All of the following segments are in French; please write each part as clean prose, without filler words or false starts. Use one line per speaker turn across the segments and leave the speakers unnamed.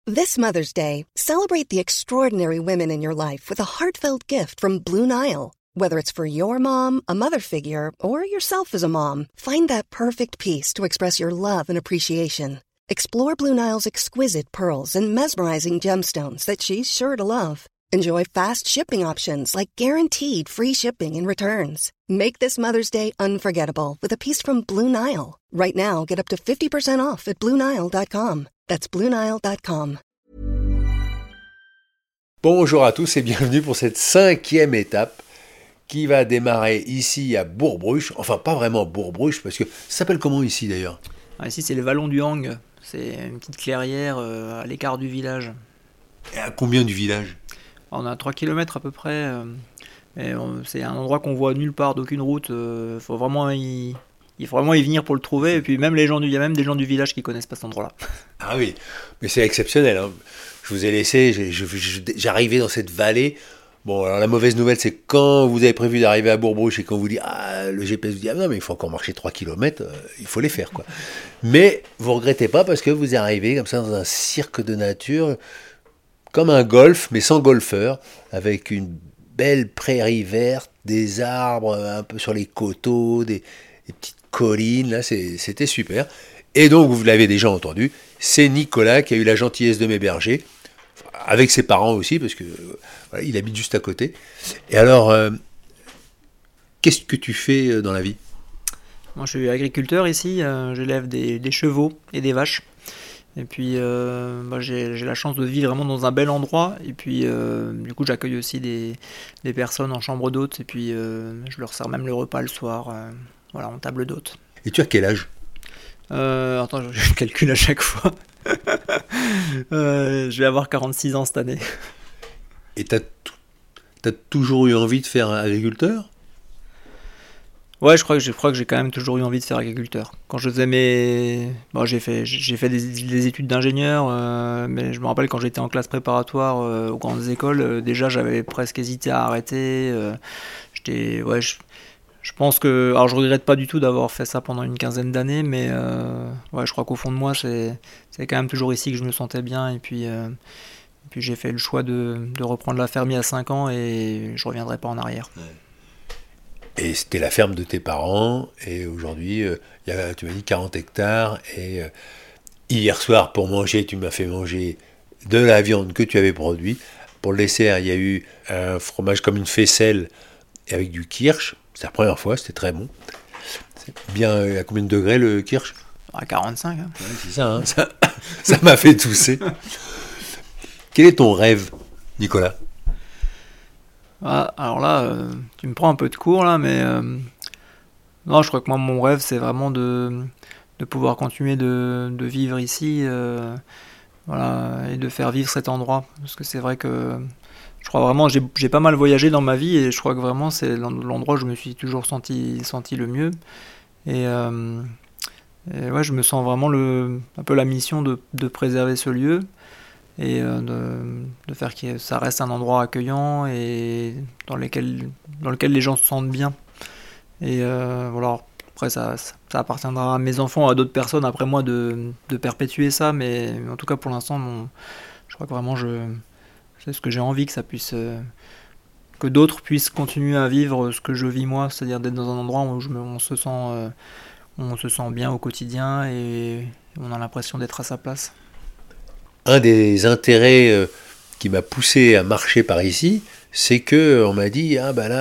This Mother's Day, celebrate the extraordinary women in your life with a heartfelt gift from Blue Nile. Whether it's for your mom, a mother figure, or yourself as a mom, find that perfect piece to express your love and appreciation. Explore Blue Nile's exquisite pearls and mesmerizing gemstones that she's sure to love. Enjoy fast shipping options like guaranteed free shipping and returns. Make this Mother's Day unforgettable with a piece from Blue Nile. Right now, get up to 50% off at BlueNile.com. That's BlueNile.com.
Bonjour à tous et bienvenue pour cette 5e étape qui va démarrer ici à Bourg-Bruche. Enfin, pas vraiment Bourg-Bruche, parce que ça s'appelle comment ici d'ailleurs ?
Ici, c'est le vallon du Hang. C'est une petite clairière à l'écart du village.
Et à combien du village ?
On a 3 km à peu près. C'est un endroit qu'on voit nulle part, d'aucune route. Il faut vraiment y venir pour le trouver. Et puis même il y a même des gens du village qui connaissent pas cet endroit-là.
Ah oui, mais c'est exceptionnel. Hein. Je vous ai laissé, j'arrivais dans cette vallée. Bon, alors la mauvaise nouvelle, c'est quand vous avez prévu d'arriver à Bourg-Bruche et qu'on vous dit, le GPS vous dit, non, mais il faut encore marcher 3 km, il faut les faire, quoi. Mais vous regrettez pas parce que vous arrivez comme ça dans un cirque de nature, comme un golf, mais sans golfeur, avec une belle prairie verte, des arbres un peu sur les coteaux, des petites collines, là, c'était super. Et donc, vous l'avez déjà entendu, c'est Nicolas qui a eu la gentillesse de m'héberger, avec ses parents aussi, parce que voilà, il habite juste à côté. Et alors, qu'est-ce que tu fais dans la vie ?
Moi, je suis agriculteur ici, j'élève des chevaux et des vaches. Et puis, j'ai la chance de vivre vraiment dans un bel endroit. Et puis, du coup, j'accueille aussi des personnes en chambre d'hôte. Et puis, je leur sers même le repas le soir, en table d'hôte.
Et tu as quel âge ?
Attends, je calcule à chaque fois. Je vais avoir 46 ans cette année.
Et t'as toujours eu envie de faire agriculteur ?
Ouais, je crois que j'ai quand même toujours eu envie de faire agriculteur. Quand je faisais j'ai fait des études d'ingénieur, mais je me rappelle quand j'étais en classe préparatoire aux grandes écoles, déjà j'avais presque hésité à arrêter. Je pense que, alors je regrette pas du tout d'avoir fait ça pendant une quinzaine d'années, mais je crois qu'au fond de moi c'est quand même toujours ici que je me sentais bien. Et puis j'ai fait le choix de reprendre la ferme il y a 5 ans et je reviendrai pas en arrière.
Ouais. Et c'était la ferme de tes parents, et aujourd'hui, tu m'as dit 40 hectares, et hier soir, pour manger, tu m'as fait manger de la viande que tu avais produite. Pour le dessert, il y a eu un fromage comme une faisselle, avec du kirsch. C'est la première fois, c'était très bon. C'est bien, à combien de degrés le kirsch ?
À 45. Hein.
Ouais, c'est ça, hein, ça m'a fait tousser. Quel est ton rêve, Nicolas ?
Ah, alors là, tu me prends un peu de court là, mais non, je crois que moi mon rêve c'est vraiment de pouvoir continuer de vivre ici, et de faire vivre cet endroit, parce que c'est vrai que je crois vraiment, j'ai pas mal voyagé dans ma vie et je crois que vraiment c'est l'endroit où je me suis toujours senti le mieux. Et je me sens vraiment un peu la mission de préserver ce lieu. Et de faire que ça reste un endroit accueillant et dans lequel les gens se sentent bien. Et après ça appartiendra à mes enfants, à d'autres personnes après moi de perpétuer ça, mais en tout cas pour l'instant, je crois que vraiment c'est ce que j'ai envie, que d'autres puissent continuer à vivre ce que je vis moi, c'est-à-dire d'être dans un endroit où on se sent bien au quotidien et on a l'impression d'être à sa place.
Un des intérêts qui m'a poussé à marcher par ici, c'est qu'on m'a dit,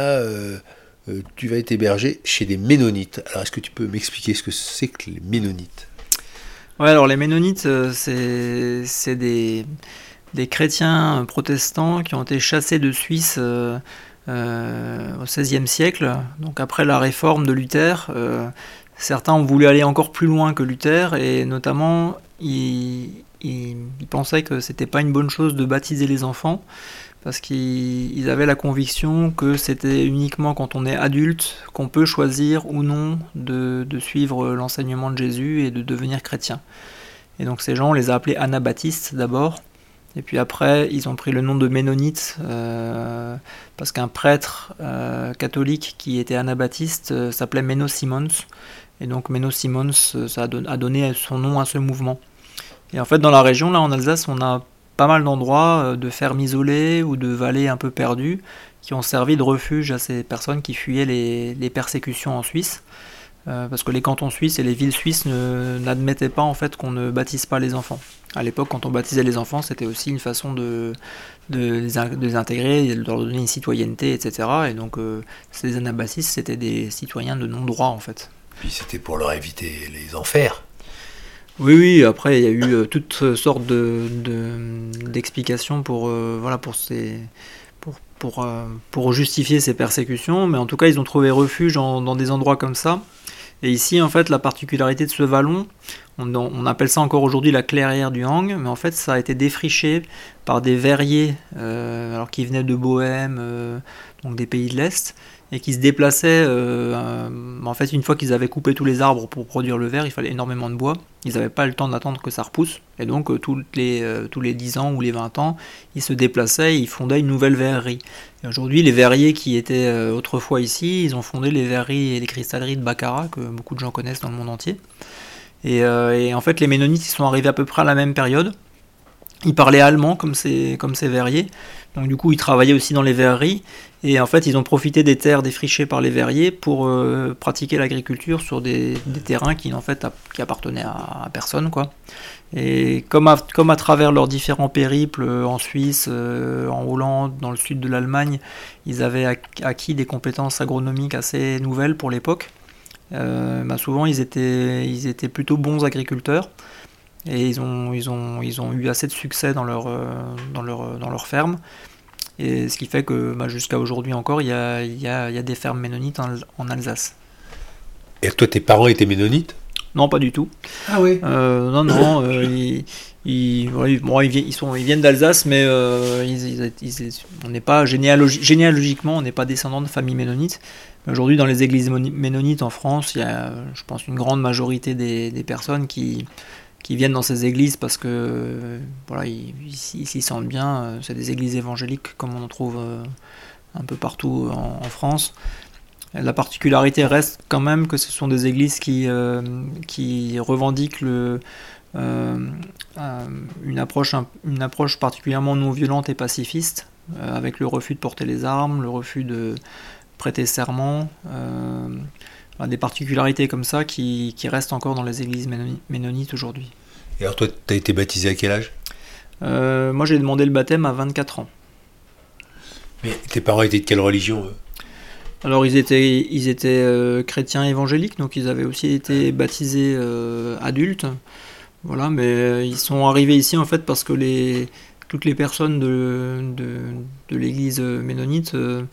tu vas être hébergé chez des Ménonites. Alors, est-ce que tu peux m'expliquer ce que c'est que les Ménonites ?
Ouais, alors les Ménonites, c'est des chrétiens protestants qui ont été chassés de Suisse au XVIe siècle, donc après la réforme de Luther. Certains ont voulu aller encore plus loin que Luther, et notamment ils pensaient que c'était pas une bonne chose de baptiser les enfants, parce qu'ils avaient la conviction que c'était uniquement quand on est adulte qu'on peut choisir ou non de suivre l'enseignement de Jésus et de devenir chrétien. Et donc ces gens, on les a appelés anabaptistes d'abord, et puis après ils ont pris le nom de Ménonites, parce qu'un prêtre catholique qui était anabaptiste s'appelait Menno Simons, et donc Menno Simons ça a donné son nom à ce mouvement. Et en fait dans la région, là en Alsace, on a pas mal d'endroits, de fermes isolées ou de vallées un peu perdues, qui ont servi de refuge à ces personnes qui fuyaient les persécutions en Suisse. Parce que les cantons suisses et les villes suisses n'admettaient pas en fait qu'on ne baptise pas les enfants. À l'époque, quand on baptisait les enfants, c'était aussi une façon de les intégrer, de leur donner une citoyenneté, etc. Et donc, ces anabaptistes, c'était des citoyens de non-droit en fait.
Puis c'était pour leur éviter les enfers.
Oui, après il y a eu toutes sortes d'explications pour justifier ces persécutions, mais en tout cas ils ont trouvé refuge dans des endroits comme ça. Et ici, en fait, la particularité de ce vallon, on appelle ça encore aujourd'hui la clairière du Hang, mais en fait, ça a été défriché par des verriers, alors qui venaient de Bohême, donc des pays de l'Est, et qui se déplaçaient. En fait, une fois qu'ils avaient coupé tous les arbres pour produire le verre, il fallait énormément de bois. Ils n'avaient pas le temps d'attendre que ça repousse, et donc tous les 10 ans ou les 20 ans, ils se déplaçaient et ils fondaient une nouvelle verrerie. Et aujourd'hui, les verriers qui étaient autrefois ici, ils ont fondé les verreries et les cristalleries de Baccarat, que beaucoup de gens connaissent dans le monde entier. Et en fait, les Ménonites, ils sont arrivés à peu près à la même période. Ils parlaient allemand comme ces verriers, donc du coup ils travaillaient aussi dans les verreries, et en fait ils ont profité des terres défrichées par les verriers pour pratiquer l'agriculture sur des terrains qui en fait qui appartenaient à personne, quoi. Et comme à travers leurs différents périples en Suisse, en Hollande, dans le sud de l'Allemagne, ils avaient acquis des compétences agronomiques assez nouvelles pour l'époque. Souvent ils étaient plutôt bons agriculteurs. Et ils ont eu assez de succès dans leur ferme. Et ce qui fait que jusqu'à aujourd'hui encore, il y a des fermes ménonites en Alsace.
Et toi, tes parents étaient ménonites ?
Non, pas du tout.
Ah oui.
Non. Ils viennent d'Alsace, mais on n'est pas généalogiquement, on n'est pas descendants de familles ménonites. Aujourd'hui, dans les églises ménonites en France, il y a, je pense, une grande majorité des personnes qui viennent dans ces églises parce que ils s'y sentent bien. C'est des églises évangéliques comme on en trouve un peu partout en France. La particularité reste quand même que ce sont des églises qui revendiquent une approche particulièrement non violente et pacifiste, avec le refus de porter les armes, le refus de prêter serment, des particularités comme ça qui restent encore dans les églises ménonites aujourd'hui.
Et alors toi, tu as été baptisé à quel âge ?
Moi j'ai demandé le baptême à 24 ans.
Mais tes parents étaient de quelle religion, eux ?
Alors ils étaient chrétiens évangéliques, donc ils avaient aussi été baptisés adultes. Voilà, mais ils sont arrivés ici en fait parce que toutes les personnes de l'église ménonite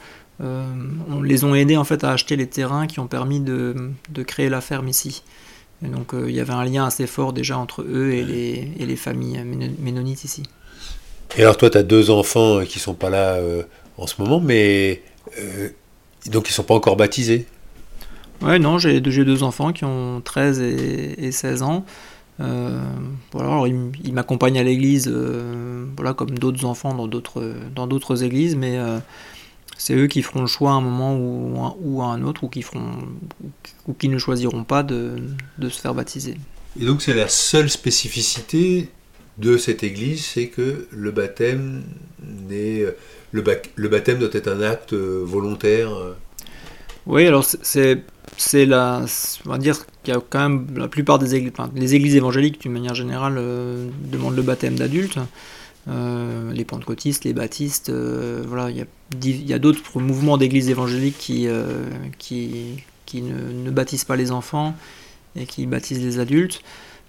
on les ont aidés en fait à acheter les terrains qui ont permis de créer la ferme ici. Et donc il y avait un lien assez fort déjà entre eux et les familles ménonites ici.
Et alors toi, tu as 2 enfants qui sont pas là en ce moment, mais donc ils sont pas encore baptisés.
Ouais, non, j'ai 2 enfants qui ont 13 et 16 ans. Alors ils m'accompagnent à l'église, comme d'autres enfants dans d'autres églises, mais c'est eux qui feront le choix à un moment ou à un autre, ou qui ne choisiront pas de se faire baptiser.
Et donc c'est la seule spécificité de cette église, c'est que le baptême doit être un acte volontaire.
Oui, alors on va dire qu'il y a quand même la plupart des églises, les églises évangéliques d'une manière générale demandent le baptême d'adultes. Les pentecôtistes, les baptistes, il y a d'autres mouvements d'églises évangéliques qui ne baptisent pas les enfants et qui baptisent les adultes.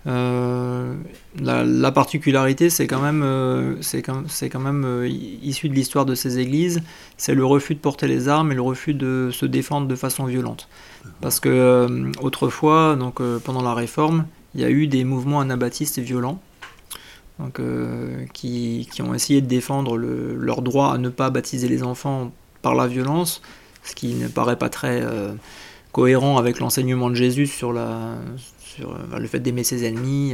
La particularité, c'est quand même issu de l'histoire de ces églises, c'est le refus de porter les armes et le refus de se défendre de façon violente. Parce que autrefois, pendant la Réforme, il y a eu des mouvements anabaptistes violents. Donc, qui ont essayé de défendre leur droit à ne pas baptiser les enfants par la violence, ce qui ne paraît pas très cohérent avec l'enseignement de Jésus sur le fait d'aimer ses ennemis.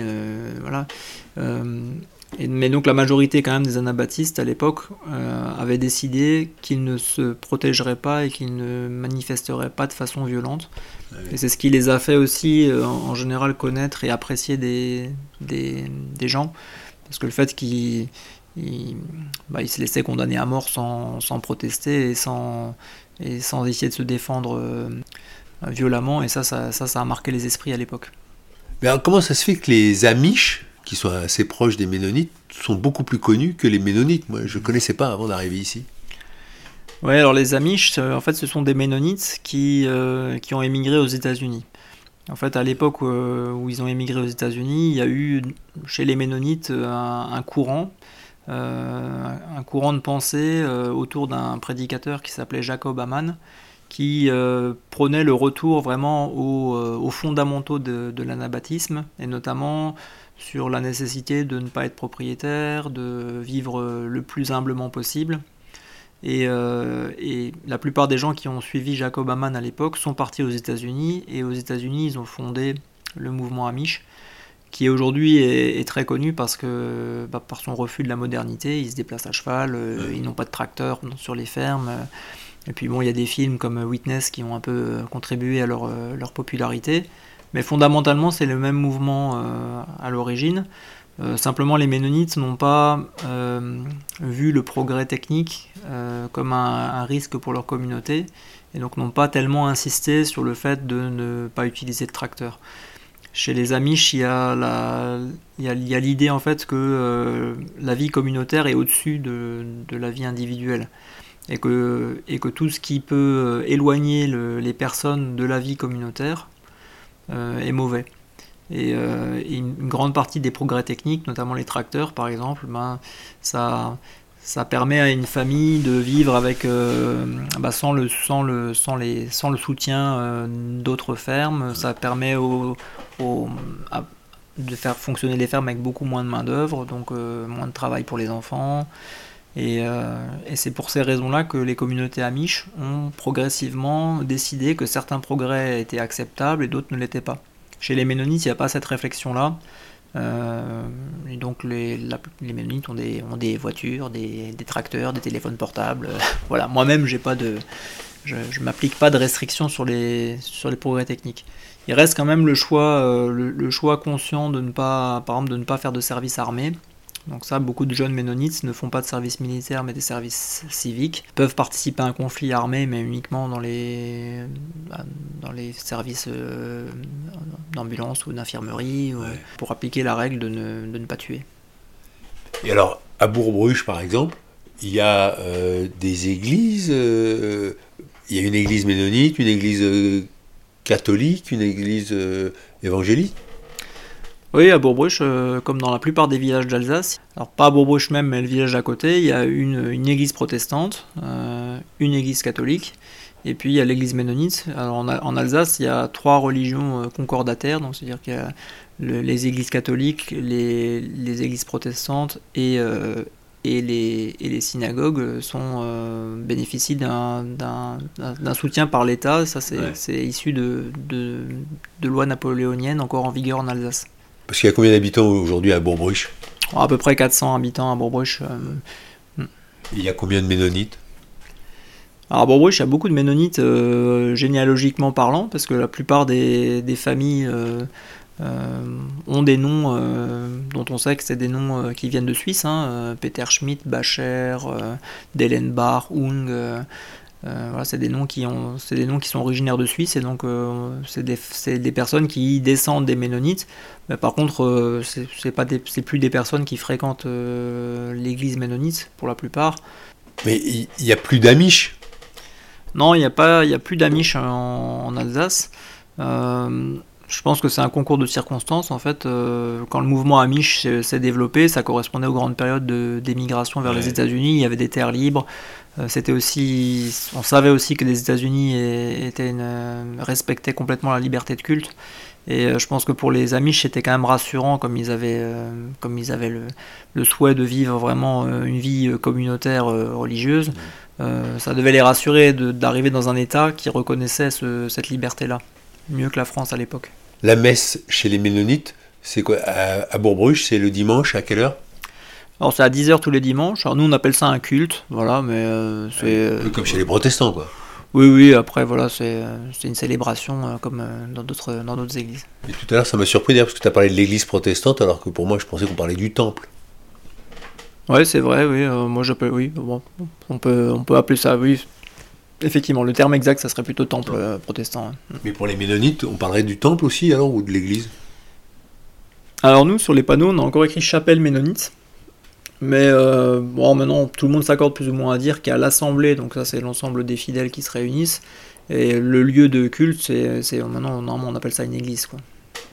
Mais donc la majorité quand même des anabaptistes à l'époque avaient décidé qu'ils ne se protégeraient pas et qu'ils ne manifesteraient pas de façon violente. Et c'est ce qui les a fait aussi en général connaître et apprécier des gens. Parce que le fait qu'ils il se laissait condamner à mort sans protester et sans essayer de se défendre violemment, et ça a marqué les esprits à l'époque.
Mais alors, comment ça se fait que les Amish, qui sont assez proches des Ménonites, sont beaucoup plus connus que les Ménonites? Moi, je ne connaissais pas avant d'arriver ici.
Oui, alors les Amish, en fait, ce sont des Ménonites qui ont émigré aux États-Unis. En fait, à l'époque où ils ont émigré aux États-Unis, il y a eu chez les Ménonites un courant de pensée autour d'un prédicateur qui s'appelait Jacob Amman, qui prônait le retour vraiment aux fondamentaux de l'anabaptisme, et notamment sur la nécessité de ne pas être propriétaire, de vivre le plus humblement possible. Et la plupart des gens qui ont suivi Jacob Amman à l'époque sont partis aux États-Unis, et aux États-Unis ils ont fondé le mouvement Amish, qui aujourd'hui est très connu parce que par son refus de la modernité. Ils se déplacent à cheval, ils n'ont pas de tracteur sur les fermes, et puis bon, il y a des films comme Witness qui ont un peu contribué à leur popularité, mais fondamentalement c'est le même mouvement à l'origine. Simplement, les Ménonites n'ont pas vu le progrès technique comme un risque pour leur communauté, et donc n'ont pas tellement insisté sur le fait de ne pas utiliser de tracteur. Chez les Amish, il y a l'idée en fait que la vie communautaire est au-dessus de la vie individuelle, et que tout ce qui peut éloigner les personnes de la vie communautaire est mauvais. Et une grande partie des progrès techniques, notamment les tracteurs par exemple, ça permet à une famille de vivre avec sans le soutien d'autres fermes. Ça permet de faire fonctionner les fermes avec beaucoup moins de main d'œuvre, donc moins de travail pour les enfants. Et c'est pour ces raisons-là que les communautés Amish ont progressivement décidé que certains progrès étaient acceptables et d'autres ne l'étaient pas. Chez les Ménonites, il n'y a pas cette réflexion-là. Et donc les Ménonites ont des voitures, des tracteurs, des téléphones portables. Voilà. Moi-même, je m'applique pas de restrictions sur les progrès techniques. Il reste quand même le choix conscient de ne pas, par exemple, de ne pas faire de service armé. Donc ça, beaucoup de jeunes Ménonites ne font pas de service militaire mais des services civiques. Ils peuvent participer à un conflit armé, mais uniquement dans les services d'ambulance ou d'infirmerie, pour appliquer la règle de ne pas tuer.
Et alors, à Bourg-Bruche par exemple, il y a des églises, il y a une église ménonite, une église catholique, une église évangélique.
Oui, à Bourg-Bruche, comme dans la plupart des villages d'Alsace, alors pas à Bourg-Bruche même, mais le village d'à côté, il y a une église protestante, une église catholique, et puis il y a l'église ménonite. Alors en Alsace, il y a 3 religions concordataires, donc c'est-à-dire qu'il y a les églises catholiques, les églises protestantes et les synagogues bénéficient d'un soutien par l'État. Ça, c'est issu de lois napoléoniennes encore en vigueur en Alsace.
Parce qu'il y a combien d'habitants aujourd'hui à Bourg-Bruche ?
À peu près 400 habitants à Bourg-Bruche.
Il y a combien de Ménonites ?
Alors à Bourg-Bruche, il y a beaucoup de Ménonites généalogiquement parlant, parce que la plupart des familles ont des noms dont on sait que c'est des noms qui viennent de Suisse. Peter Schmidt, Bacher, Dellenbach, Ung. Voilà, c'est des noms qui sont originaires de Suisse, et donc c'est des personnes qui descendent des Ménonites. Mais par contre, c'est plus des personnes qui fréquentent l'église ménonite pour la plupart.
Mais il n'y a plus d'Amish ?
Non, il y a plus d'Amish en Alsace. Je pense que c'est un concours de circonstances. En fait, quand le mouvement Amish s'est développé, ça correspondait aux grandes périodes d'émigration vers les États-Unis. Il y avait des terres libres. On savait aussi que les États-Unis respectaient complètement la liberté de culte. Et je pense que pour les Amish, c'était quand même rassurant, comme ils avaient le souhait de vivre vraiment une vie communautaire religieuse. Ça devait les rassurer d'arriver dans un État qui reconnaissait cette liberté-là, mieux que la France à l'époque.
La messe chez les Ménonites, c'est quoi ? À Bourg-Bruche, c'est le dimanche, à quelle heure ?
Alors c'est à 10h tous les dimanches. Alors nous on appelle ça un culte, voilà, mais c'est...
comme chez les protestants, quoi.
Oui, après voilà, c'est une célébration comme dans d'autres églises.
Et tout à l'heure ça m'a surpris d'ailleurs, parce que tu as parlé de l'église protestante, alors que pour moi je pensais qu'on parlait du temple.
Ouais, c'est vrai, oui. Moi, oui, bon, on peut appeler ça, oui. Effectivement, le terme exact, ça serait plutôt temple protestant. Hein.
Mais pour les ménonites, on parlerait du temple aussi alors, ou de l'église?
Alors nous, sur les panneaux, on a encore écrit chapelle ménonite. Mais bon, maintenant, tout le monde s'accorde plus ou moins à dire qu'il y a l'assemblée, donc ça c'est l'ensemble des fidèles qui se réunissent. Et le lieu de culte, maintenant, normalement, on appelle ça une église, quoi.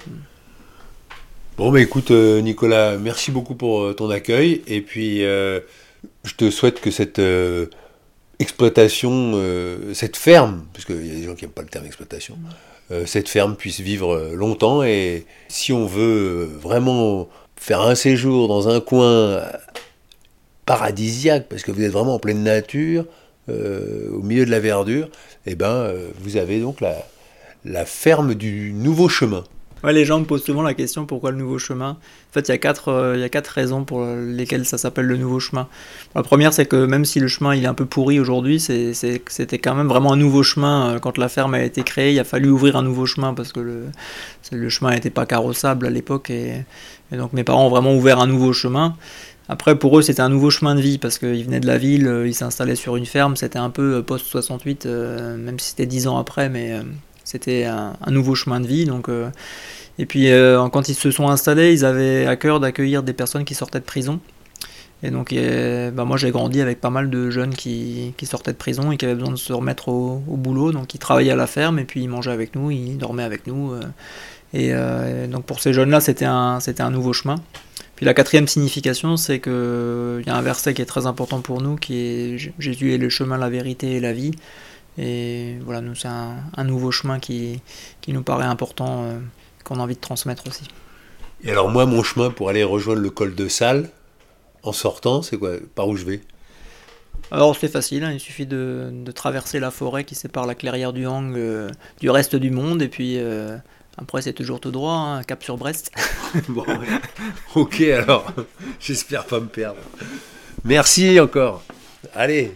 Bon, bah écoute, Nicolas, merci beaucoup pour ton accueil. Et puis, je te souhaite que cette exploitation, cette ferme, parce qu'il y a des gens qui n'aiment pas le terme exploitation, cette ferme puisse vivre longtemps. Et si on veut vraiment faire un séjour dans un coin paradisiaque, parce que vous êtes vraiment en pleine nature, au milieu de la verdure, eh ben, vous avez donc la ferme du Nouveau Chemin.
Ouais, les gens me posent souvent la question pourquoi le nouveau chemin. En fait, il y a quatre raisons pour lesquelles ça s'appelle le nouveau chemin. La première, c'est que même si le chemin il est un peu pourri aujourd'hui, c'était quand même vraiment un nouveau chemin. Quand la ferme a été créée, il a fallu ouvrir un nouveau chemin parce que le chemin n'était pas carrossable à l'époque. Et donc mes parents ont vraiment ouvert un nouveau chemin. Après, pour eux, c'était un nouveau chemin de vie parce qu'ils venaient de la ville, ils s'installaient sur une ferme. C'était un peu post-68, même si c'était 10 ans après, mais c'était un nouveau chemin de vie. Donc, et puis, quand ils se sont installés, ils avaient à cœur d'accueillir des personnes qui sortaient de prison. Et donc, moi, j'ai grandi avec pas mal de jeunes qui sortaient de prison et qui avaient besoin de se remettre au boulot. Donc, ils travaillaient à la ferme et puis ils mangeaient avec nous, ils dormaient avec nous. Donc, pour ces jeunes-là, c'était un nouveau chemin. Puis la quatrième signification, c'est qu'il y a un verset qui est très important pour nous, qui est « Jésus est le chemin, la vérité et la vie ». Et voilà, nous, c'est un nouveau chemin qui nous paraît important, qu'on a envie de transmettre aussi.
Et alors moi, mon chemin pour aller rejoindre le col de Salles, en sortant, c'est quoi? Par où je vais?
Alors c'est facile, hein, il suffit de traverser la forêt qui sépare la clairière du Hang du reste du monde, et puis après c'est toujours tout droit, hein, cap sur Brest.
Bon, ouais. Ok alors, j'espère pas me perdre. Merci encore. Allez.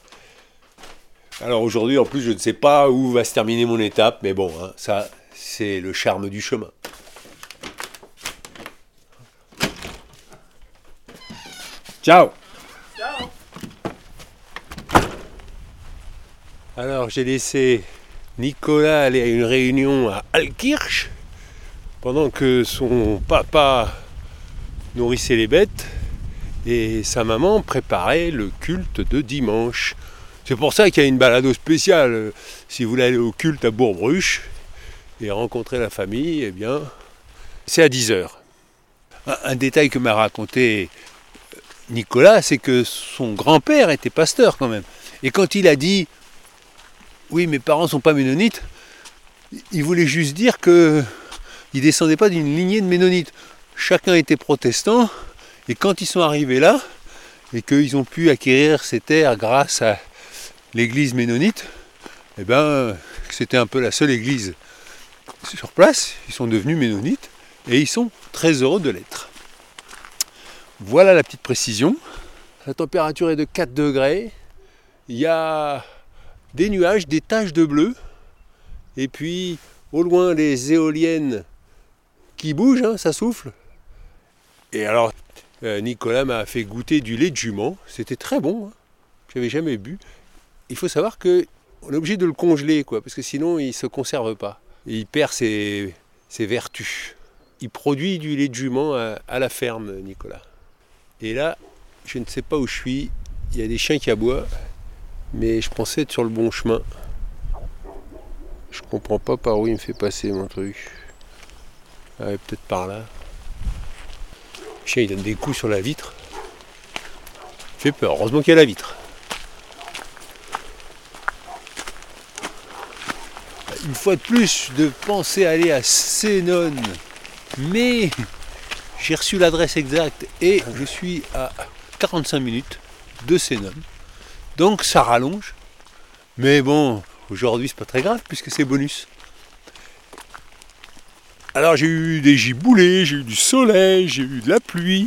Alors aujourd'hui, en plus, je ne sais pas où va se terminer mon étape, mais bon, hein, ça, c'est le charme du chemin. Ciao.
Ciao.
Alors, j'ai laissé Nicolas aller à une réunion à Altkirch, pendant que son papa nourrissait les bêtes et sa maman préparait le culte de dimanche. C'est pour ça qu'il y a une balado spéciale. Si vous voulez aller au culte à Bourg-Bruche et rencontrer la famille, eh bien, c'est à 10h. Un détail que m'a raconté Nicolas, c'est que son grand-père était pasteur quand même. Et quand il a dit « Oui, mes parents ne sont pas ménonites », il voulait juste dire qu'il ne descendait pas d'une lignée de ménonites. Chacun était protestant, et quand ils sont arrivés là, et qu'ils ont pu acquérir ces terres grâce à l'église ménonite, eh ben, c'était un peu la seule église sur place. Ils sont devenus ménonites et ils sont très heureux de l'être. Voilà la petite précision. La température est de 4 degrés. Il y a des nuages, des taches de bleu. Et puis, au loin, les éoliennes qui bougent, hein, ça souffle. Et alors, Nicolas m'a fait goûter du lait de jument. C'était très bon, hein. Je n'avais jamais bu. Il faut savoir qu'on est obligé de le congeler, quoi, parce que sinon il ne se conserve pas. Et il perd ses vertus. Il produit du lait de jument à la ferme, Nicolas. Et là, je ne sais pas où je suis. Il y a des chiens qui aboient, mais je pensais être sur le bon chemin. Je comprends pas par où il me fait passer mon truc. Ah, peut-être par là. Le chien, il donne des coups sur la vitre. Il fait peur. Heureusement qu'il y a la vitre. Une fois de plus, de penser aller à Senones, mais j'ai reçu l'adresse exacte et je suis à 45 minutes de Senones. Donc ça rallonge, mais bon, aujourd'hui c'est pas très grave puisque c'est bonus. Alors j'ai eu des giboulées, j'ai eu du soleil, j'ai eu de la pluie.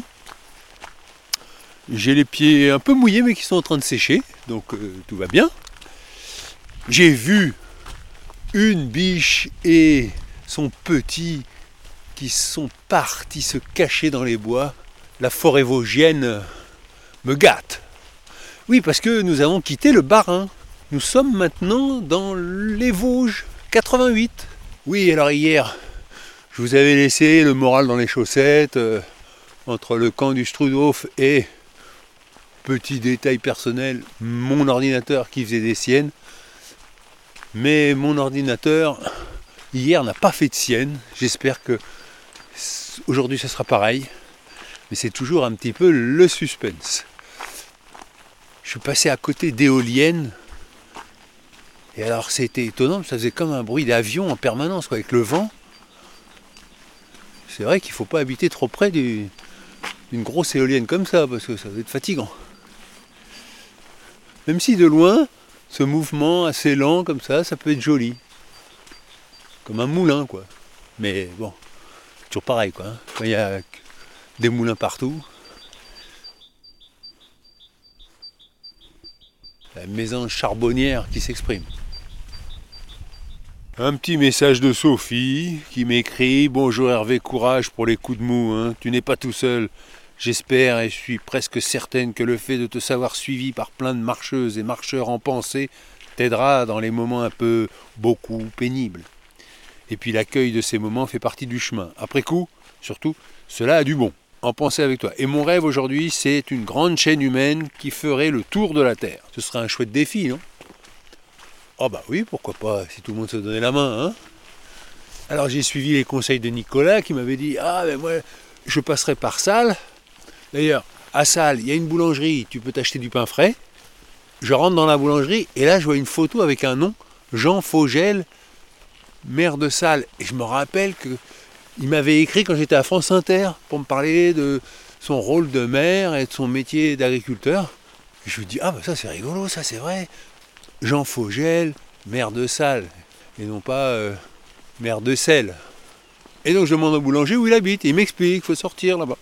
J'ai les pieds un peu mouillés mais qui sont en train de sécher, donc tout va bien. J'ai vu une biche et son petit qui sont partis se cacher dans les bois. La forêt vosgienne me gâte. Oui, parce que nous avons quitté le Bas-Rhin. Nous sommes maintenant dans les Vosges, 88. Oui, alors hier, je vous avais laissé le moral dans les chaussettes, entre le camp du Strudhof et, petit détail personnel, mon ordinateur qui faisait des siennes. Mais mon ordinateur, hier, n'a pas fait de siennes. J'espère que aujourd'hui, ce sera pareil. Mais c'est toujours un petit peu le suspense. Je suis passé à côté d'éoliennes. Et alors, c'était étonnant, ça faisait comme un bruit d'avion en permanence, quoi, avec le vent. C'est vrai qu'il ne faut pas habiter trop près d'une grosse éolienne comme ça, parce que ça va être fatigant. Même si de loin, ce mouvement assez lent comme ça peut être joli. Comme un moulin, quoi. Mais bon, toujours pareil, quoi. Hein. Quand il y a des moulins partout. La mésange charbonnière qui s'exprime. Un petit message de Sophie qui m'écrit « Bonjour Hervé, courage pour les coups de mou, hein. Tu n'es pas tout seul. J'espère et je suis presque certaine que le fait de te savoir suivi par plein de marcheuses et marcheurs en pensée t'aidera dans les moments un peu, beaucoup pénibles. Et puis l'accueil de ces moments fait partie du chemin. Après coup, surtout, cela a du bon. En pensée avec toi. Et mon rêve aujourd'hui, c'est une grande chaîne humaine qui ferait le tour de la Terre. Ce serait un chouette défi, non ? Oh bah oui, pourquoi pas, si tout le monde se donnait la main, hein. Alors j'ai suivi les conseils de Nicolas qui m'avait dit « Ah ben moi, je passerai par Salles. D'ailleurs, à Salles, il y a une boulangerie, tu peux t'acheter du pain frais. » Je rentre dans la boulangerie et là je vois une photo avec un nom, Jean Fogel, maire de Salles. Et je me rappelle qu'il m'avait écrit quand j'étais à France Inter pour me parler de son rôle de maire et de son métier d'agriculteur. Et je me dis « Ah ben ça c'est rigolo, ça c'est vrai. Jean Fogel, maire de Salles, et non pas maire de Selles. » Et donc je demande au boulanger où il habite, et il m'explique qu'il faut sortir là-bas.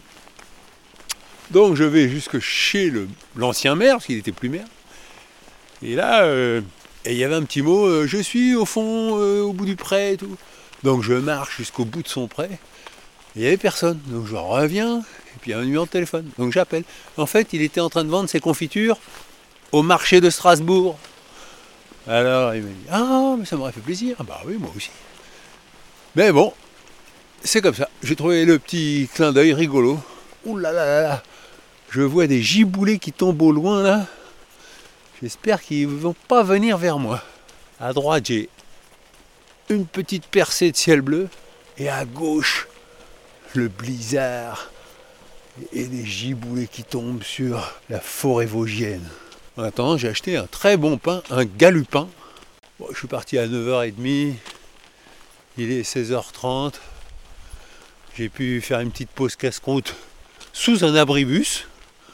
Donc je vais jusque chez l'ancien maire, parce qu'il n'était plus maire. Et là, il y avait un petit mot, je suis au fond, au bout du pré et tout. Donc je marche jusqu'au bout de son pré, et il n'y avait personne. Donc je reviens, et puis il y a un numéro de téléphone. Donc j'appelle. En fait, il était en train de vendre ses confitures au marché de Strasbourg. Alors il m'a dit « Ah, mais ça m'aurait fait plaisir. » Ah bah oui, moi aussi. Mais bon, c'est comme ça. J'ai trouvé le petit clin d'œil rigolo. Ouh là là là là. Je vois des giboulées qui tombent au loin là. J'espère qu'ils ne vont pas venir vers moi. À droite, j'ai une petite percée de ciel bleu. Et à gauche, le blizzard. Et des giboulées qui tombent sur la forêt vosgienne. En attendant, j'ai acheté un très bon pain, un galupin. Bon, je suis parti à 9h30. Il est 16h30. J'ai pu faire une petite pause casse-croûte sous un abribus.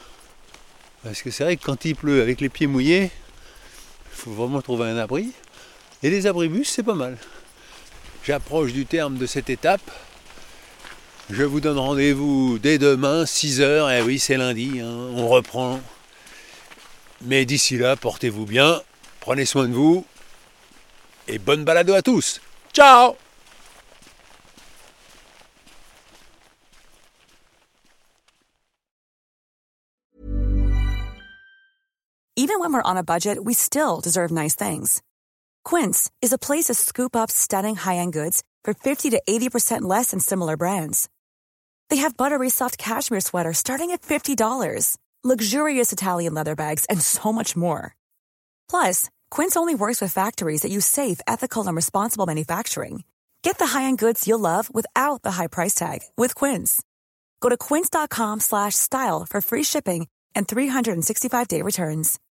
Parce que c'est vrai que quand il pleut avec les pieds mouillés, il faut vraiment trouver un abri. Et les abribus, c'est pas mal. J'approche du terme de cette étape. Je vous donne rendez-vous dès demain, 6h. Eh oui, c'est lundi, hein, on reprend. Mais d'ici là, portez-vous bien, prenez soin de vous. Et bonne balado à tous. Ciao!
Even when we're on a budget, we still deserve nice things. Quince is a place to scoop up stunning high-end goods for 50 to 80% less than similar brands. They have buttery soft cashmere sweaters starting at $50, luxurious Italian leather bags, and so much more. Plus, Quince only works with factories that use safe, ethical, and responsible manufacturing. Get the high-end goods you'll love without the high price tag with Quince. Go to quince.com/style for free shipping and 365-day returns.